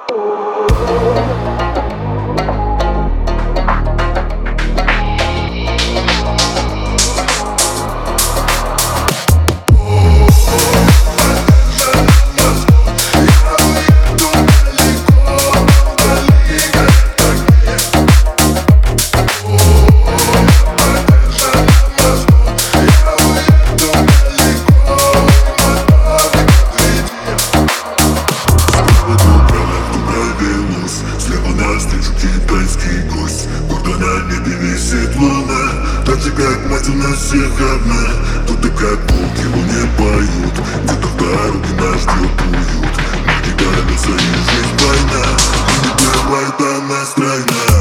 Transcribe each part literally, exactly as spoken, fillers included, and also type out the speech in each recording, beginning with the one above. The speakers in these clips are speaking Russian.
Китайский гость, куда на небе висит луна. Так же как мать у нас всех одна. Тут и как волки луне поют. Где-то в дороге нас ждет уют. Мы кидали за их жизнь война. И не бывает она стройна.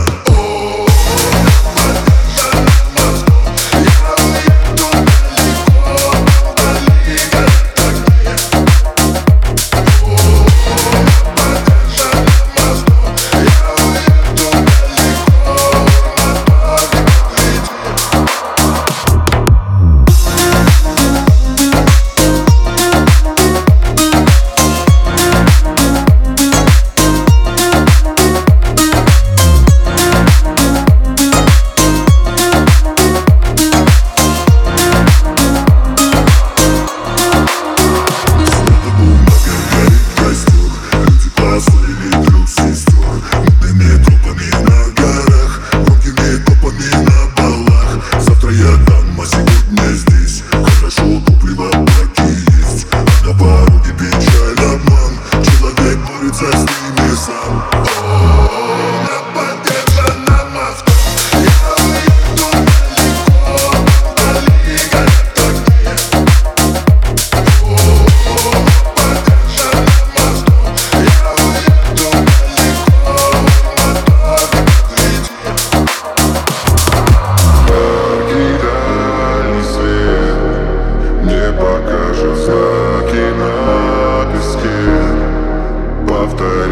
Знаки на песке повторяют.